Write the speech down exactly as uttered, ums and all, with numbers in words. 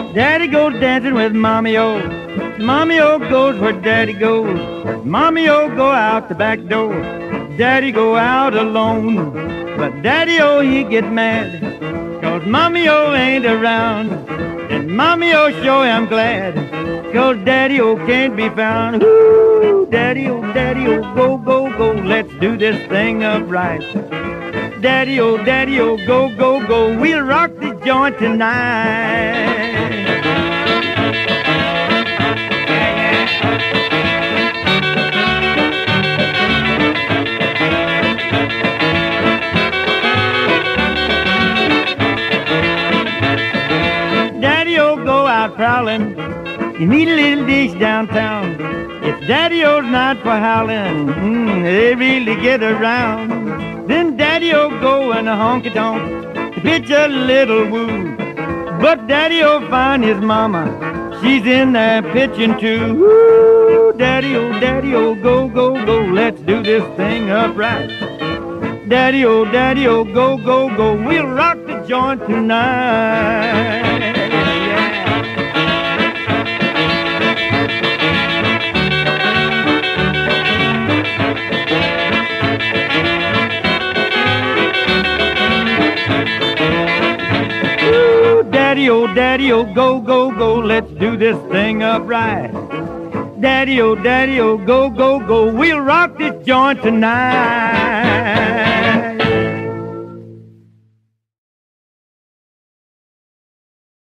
Daddy goes dancing with Mommy O. Mommy O goes where Daddy goes. Mommy O go out the back door. Daddy go out alone. But Daddy O, he get mad, 'cause Mommy O ain't around. And Mommy O sure am glad, 'cause Daddy O can't be found. Ooh, Daddy O, Daddy O, go, go, go, let's do this thing upright. Daddy O, Daddy O, go, go, go, we'll rock the joint tonight. Daddy-O go out prowling, you meet a little dish downtown. It's Daddy-O's night for howling, mm, they really get around. Then Daddy-O go in a honky-tonk to pitch a little woo. But Daddy-O find his mama, she's in there pitching too. Woo, Daddy-O, Daddy-O, go, go, go, let's do this thing upright. Daddy-O, Daddy-O, go, go, go, we'll rock the joint tonight. Daddy-O, Daddy-O, go, go, go, let's do this thing upright. Daddy-O, Daddy-O, go, go, go, we'll rock this joint tonight.